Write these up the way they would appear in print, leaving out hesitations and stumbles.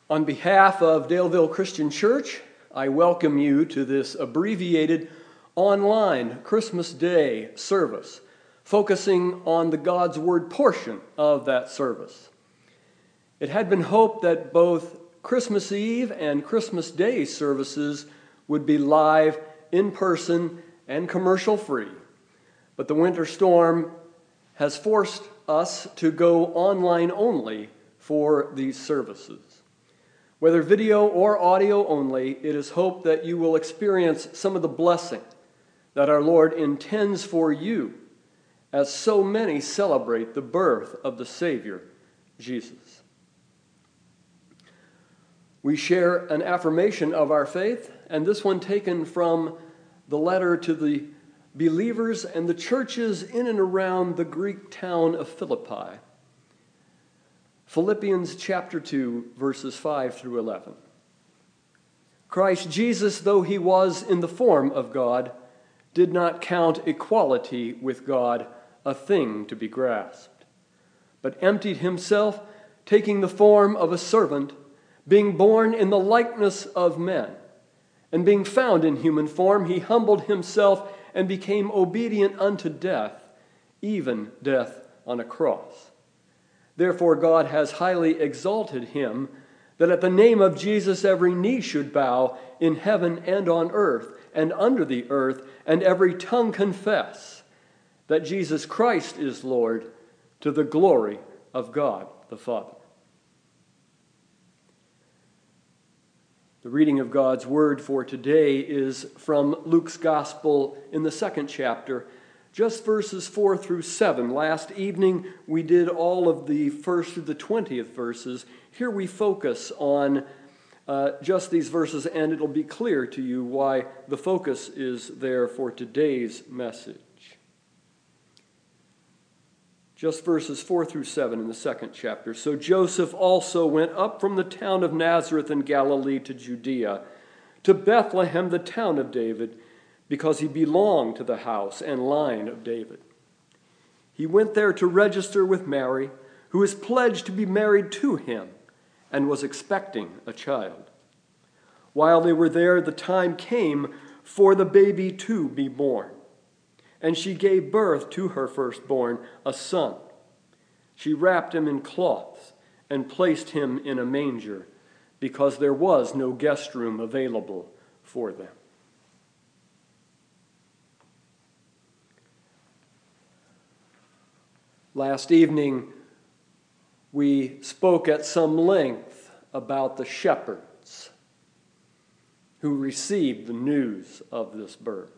On behalf of Daleville Christian Church, I welcome you to this abbreviated online Christmas Day service, focusing on the God's Word portion of that service. It had been hoped that both Christmas Eve and Christmas Day services would be live, in person, and commercial-free, but the winter storm has forced us to go online only for these services. Whether video or audio only, it is hoped that you will experience some of the blessing that our Lord intends for you as so many celebrate the birth of the Savior, Jesus. We share an affirmation of our faith, and this one taken from the letter to the believers and the churches in and around the Greek town of Philippi. Philippians chapter 2, verses 5 through 11. Christ Jesus, though he was in the form of God, did not count equality with God a thing to be grasped, but emptied himself, taking the form of a servant, being born in the likeness of men. And being found in human form, he humbled himself and became obedient unto death, even death on a cross. Therefore God has highly exalted him, that at the name of Jesus every knee should bow in heaven and on earth and under the earth, and every tongue confess that Jesus Christ is Lord, to the glory of God the Father. The reading of God's Word for today is from Luke's Gospel in the 2nd chapter, just verses 4 through 7. Last evening we did all of the 1st through the 20th verses. Here we focus on just these verses, and it'll be clear to you why the focus is there for today's message. Just verses 4 through 7 in the 2nd chapter. So Joseph also went up from the town of Nazareth in Galilee to Judea, to Bethlehem, the town of David, because he belonged to the house and line of David. He went there to register with Mary, who was pledged to be married to him and was expecting a child. While they were there, the time came for the baby to be born, and she gave birth to her firstborn, a son. She wrapped him in cloths and placed him in a manger, because there was no guest room available for them. Last evening, we spoke at some length about the shepherds who received the news of this birth.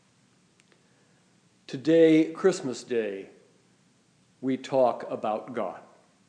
Today, Christmas Day, we talk about God.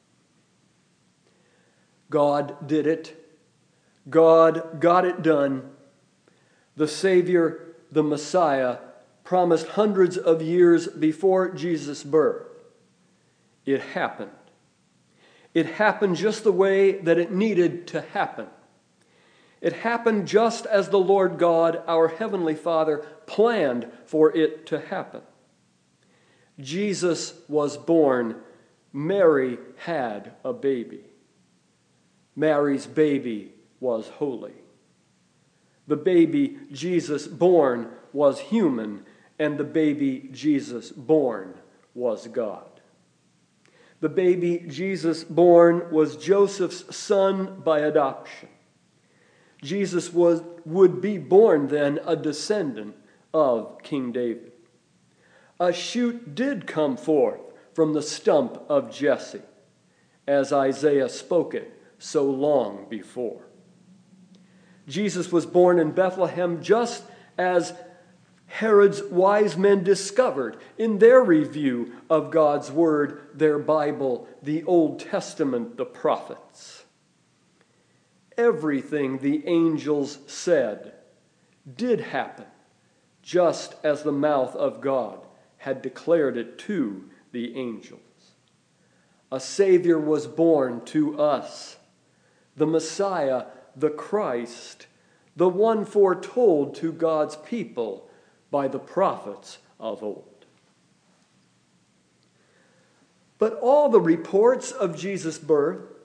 God did it. God got it done. The Savior, the Messiah, promised hundreds of years before Jesus' birth. It happened. It happened just the way that it needed to happen. It happened just as the Lord God, our Heavenly Father, planned for it to happen. Jesus was born. Mary had a baby. Mary's baby was holy. The baby Jesus born was human, and the baby Jesus born was God. The baby Jesus born was Joseph's son by adoption. Jesus would be born then a descendant of King David. A shoot did come forth from the stump of Jesse, as Isaiah spoke it so long before. Jesus was born in Bethlehem just as Herod's wise men discovered in their review of God's Word, their Bible, the Old Testament, the prophets. Everything the angels said did happen, just as the mouth of God had declared it to the angels. A Savior was born to us, the Messiah, the Christ, the one foretold to God's people by the prophets of old. But all the reports of Jesus' birth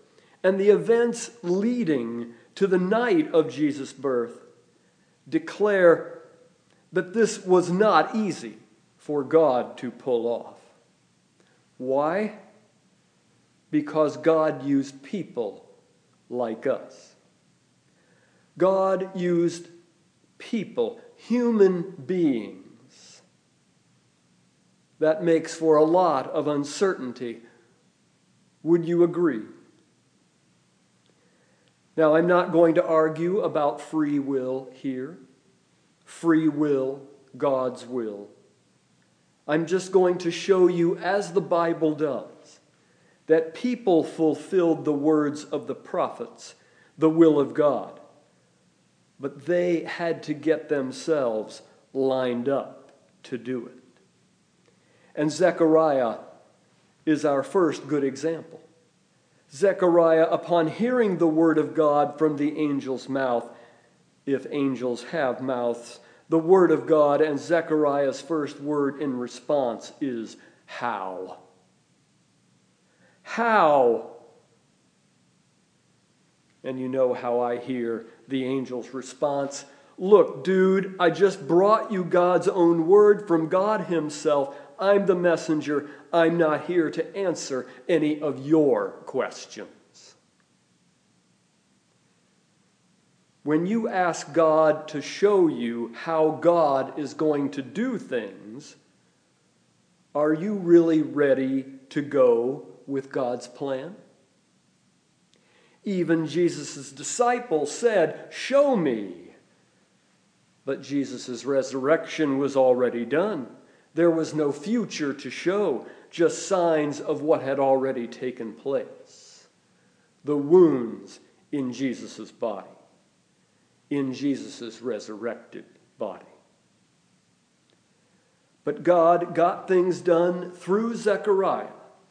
and the events leading to the night of Jesus' birth declare that this was not easy for God to pull off. Why? Because God used people like us. God used people, human beings. That makes for a lot of uncertainty. Would you agree? Now, I'm not going to argue about free will here. Free will, God's will. I'm just going to show you, as the Bible does, that people fulfilled the words of the prophets, the will of God. But they had to get themselves lined up to do it. And Zechariah is our first good example. Zechariah, upon hearing the word of God from the angel's mouth, if angels have mouths, the word of God, and Zechariah's first word in response is, how? How? And you know how I hear the angel's response. Look, dude, I just brought you God's own word from God himself. I'm the messenger. I'm not here to answer any of your questions. When you ask God to show you how God is going to do things, are you really ready to go with God's plan? Even Jesus' disciples said, "Show me." But Jesus' resurrection was already done. There was no future to show, just signs of what had already taken place. The wounds in Jesus' body, in Jesus' resurrected body. But God got things done through Zechariah.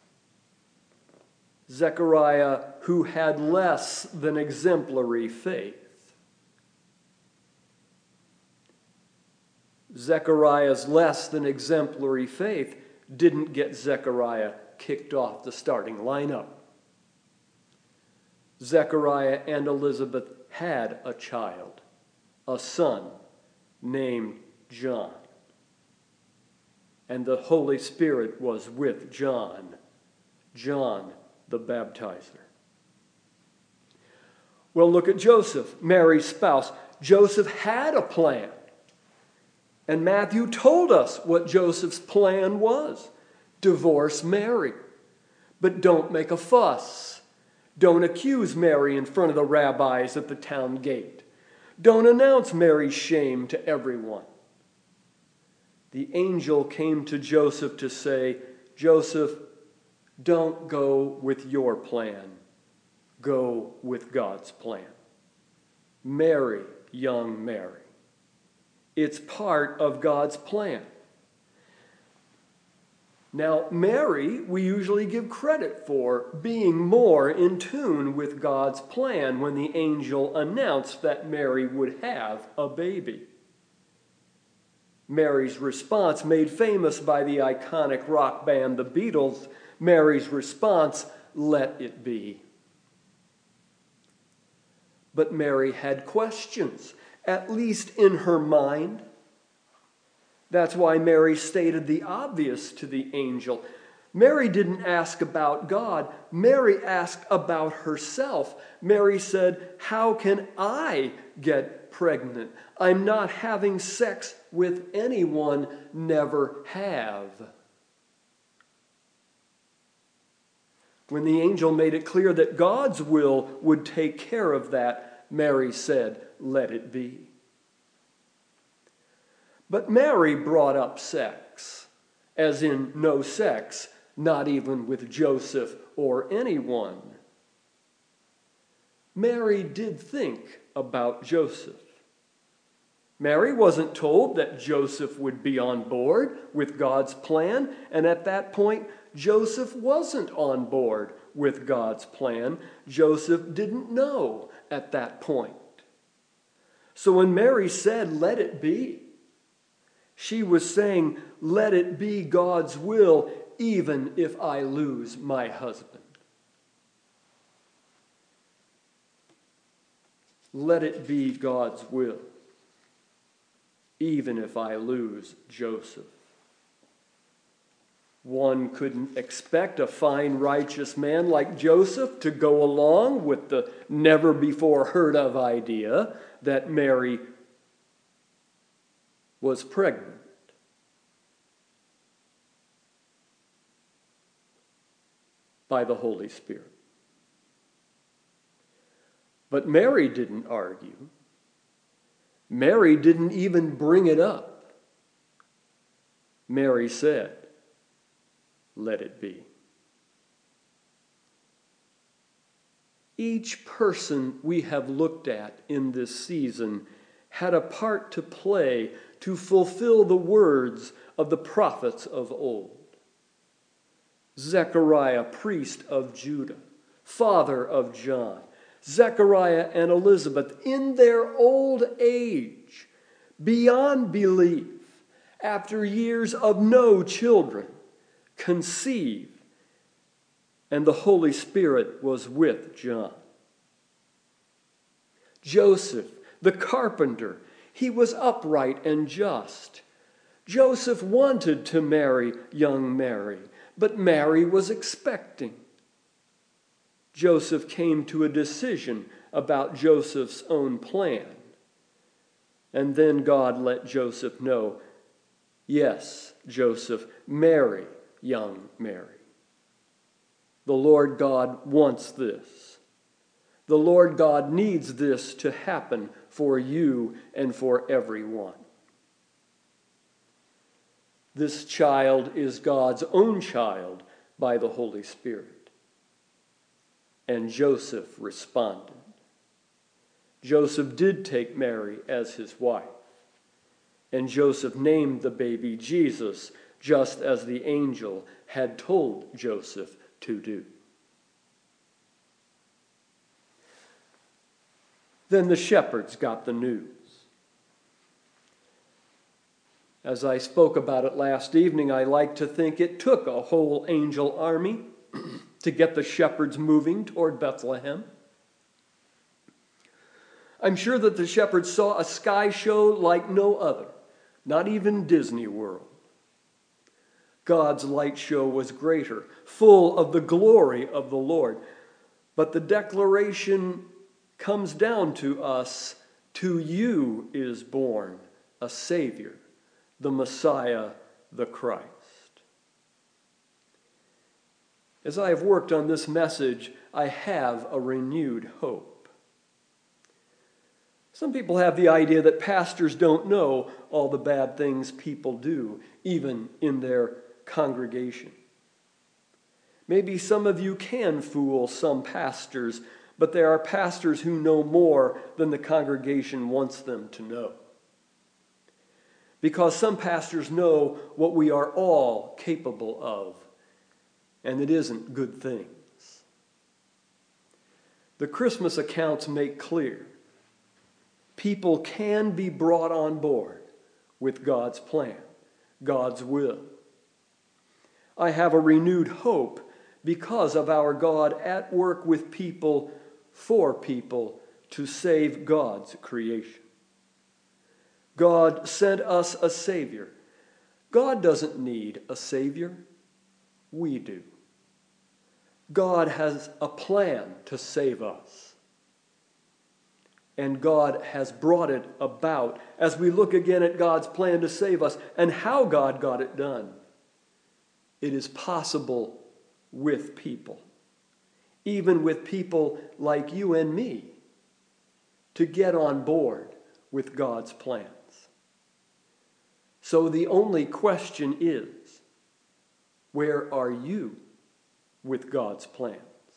Zechariah, who had less than exemplary faith. Zechariah's less than exemplary faith didn't get Zechariah kicked off the starting lineup. Zechariah and Elizabeth had a child, a son named John. And the Holy Spirit was with John the baptizer. Well, look at Joseph, Mary's spouse. Joseph had a plan. And Matthew told us what Joseph's plan was. Divorce Mary. But don't make a fuss. Don't accuse Mary in front of the rabbis at the town gate. Don't announce Mary's shame to everyone. The angel came to Joseph to say, Joseph, don't go with your plan. Go with God's plan. Marry young Mary. It's part of God's plan. Now, Mary, we usually give credit for being more in tune with God's plan when the angel announced that Mary would have a baby. Mary's response, made famous by the iconic rock band The Beatles, Mary's response, let it be. But Mary had questions, at least in her mind. That's why Mary stated the obvious to the angel. Mary didn't ask about God. Mary asked about herself. Mary said, how can I get pregnant? I'm not having sex with anyone, never have. When the angel made it clear that God's will would take care of that, Mary said, let it be. But Mary brought up sex, as in no sex, not even with Joseph or anyone. Mary did think about Joseph. Mary wasn't told that Joseph would be on board with God's plan, and at that point, Joseph wasn't on board with God's plan. Joseph didn't know at that point. So when Mary said, let it be, she was saying, let it be God's will, even if I lose my husband. let it be God's will, even if I lose Joseph. One couldn't expect a fine, righteous man like Joseph to go along with the never-before-heard-of idea that Mary was pregnant. By the Holy Spirit. But Mary didn't argue. Mary didn't even bring it up. Mary said, "Let it be." Each person we have looked at in this season had a part to play to fulfill the words of the prophets of old. Zechariah, priest of Judah, father of John, Zechariah and Elizabeth, in their old age, beyond belief, after years of no children, conceive, and the Holy Spirit was with John. Joseph, the carpenter, he was upright and just. Joseph wanted to marry young Mary, but Mary was expecting. Joseph came to a decision about Joseph's own plan. And then God let Joseph know, yes, Joseph, marry young Mary. The Lord God wants this. The Lord God needs this to happen for you and for everyone. This child is God's own child by the Holy Spirit. And Joseph responded. Joseph did take Mary as his wife. And Joseph named the baby Jesus, just as the angel had told Joseph to do. Then the shepherds got the news. As I spoke about it last evening, I like to think it took a whole angel army to get the shepherds moving toward Bethlehem. I'm sure that the shepherds saw a sky show like no other, not even Disney World. God's light show was greater, full of the glory of the Lord. But the declaration comes down to us, to you is born a Savior, the Messiah, the Christ. As I have worked on this message, I have a renewed hope. Some people have the idea that pastors don't know all the bad things people do, even in their congregation. Maybe some of you can fool some pastors, but there are pastors who know more than the congregation wants them to know. Because some pastors know what we are all capable of, and it isn't good things. The Christmas accounts make clear people can be brought on board with God's plan, God's will. I have a renewed hope because of our God at work with people, for people, to save God's creation. God sent us a Savior. God doesn't need a Savior. We do. God has a plan to save us. And God has brought it about as we look again at God's plan to save us and how God got it done. It is possible with people, even with people like you and me, to get on board with God's plans. So the only question is, where are you with God's plans?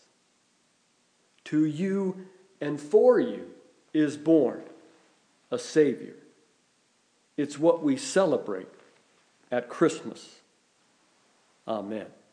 To you and for you is born a Savior. It's what we celebrate at Christmas. Amen.